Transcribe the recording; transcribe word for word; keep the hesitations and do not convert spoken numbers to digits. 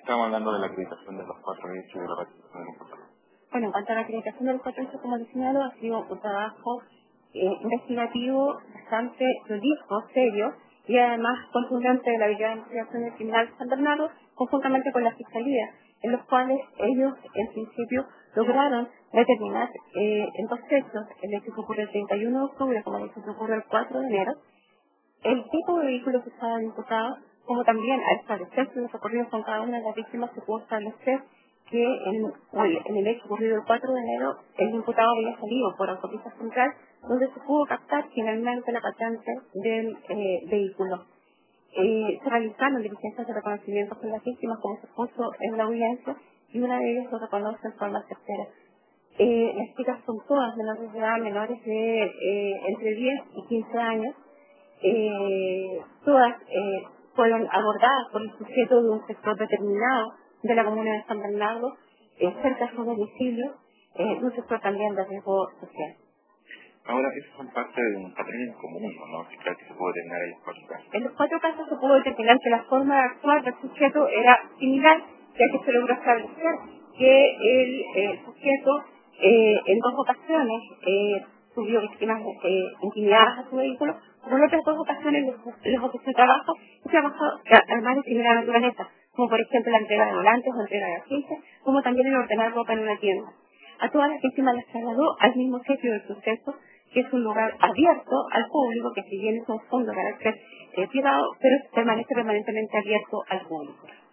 estamos hablando de la acreditación de los cuatro hechos y de la participación del imputado. Bueno, en cuanto a la acreditación de los cuatro hechos, como les señalo, ha sido un trabajo eh, investigativo bastante prolijo, serio, y además contundente de la Brigada de Investigación del Criminal de San Bernardo, conjuntamente con la Fiscalía, en los cuales ellos, en principio, lograron determinar eh, en dos hechos, el hecho que ocurre el treinta y uno de octubre, como el hecho que ocurre el cuatro de enero, el tipo de vehículo que estaba imputado, como también al establecerse los recorridos con cada una de las víctimas, se pudo establecer que en, en el hecho ocurrido el cuatro de enero, el imputado había salido por autopista central, donde se pudo captar finalmente la patente del eh, vehículo. Eh, se realizaron diligencias de reconocimiento con las víctimas, como se puso en la audiencia, y una de ellas lo reconoce en forma certera. Eh, las chicas son todas menores de edad, menores de eh, entre diez y quince años. Eh, todas eh, fueron abordadas por el sujeto de un sector determinado de la comuna de San Bernardo, eh, cerca de su domicilio, eh, un sector también de riesgo social. Ahora, esos son parte de un patrón en común, ¿no? Que creo que se puede determinar ahí en cuatro casos. En los cuatro casos se pudo determinar que la forma de actuar del sujeto era similar, ya que se logró establecer que el eh, sujeto eh, en dos ocasiones eh, subió víctimas eh, intimidadas a su vehículo, como en otras dos ocasiones les, les ofreció trabajo y trabajó además de similar naturaleza, como por ejemplo la entrega de volantes o entrega de agencias, como también el ordenar ropa en una tienda. A todas las víctimas las trasladó al mismo sitio del suceso, que es un lugar abierto al público, que si bien es un fondo de carácter eh, privado, pero permanece permanentemente abierto al público.